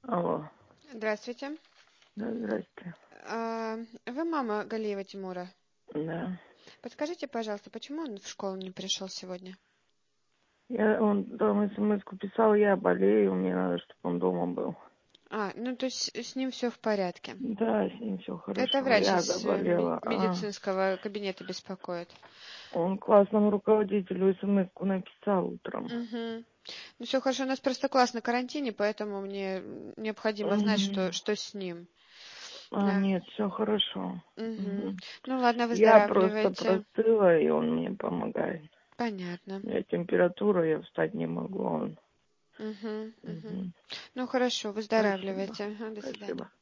Алло. Здравствуйте. Да, здрасте. Вы мама Галиева Тимура. Да. Подскажите, пожалуйста, почему он в школу не пришел сегодня? Он там смс-ку писал, я болею, мне надо, чтобы он дома был. Ну то есть с ним все в порядке. Да, с ним все Это хорошо. врач Я из заболела. медицинского кабинета беспокоит. Он классному руководителю смс-ку написал утром. Угу. Ну все хорошо, у нас просто класс на карантине, поэтому мне необходимо знать, Мгм. что с ним. Да. Нет, все хорошо. Угу. Мгм. Ну ладно, Я просто выздоравливайте. простыла, и он мне помогает. Понятно. У меня температура, я встать не могу. Угу. Угу. Мгм. Ну хорошо, Спасибо. выздоравливайте. Ага, до свидания. Спасибо.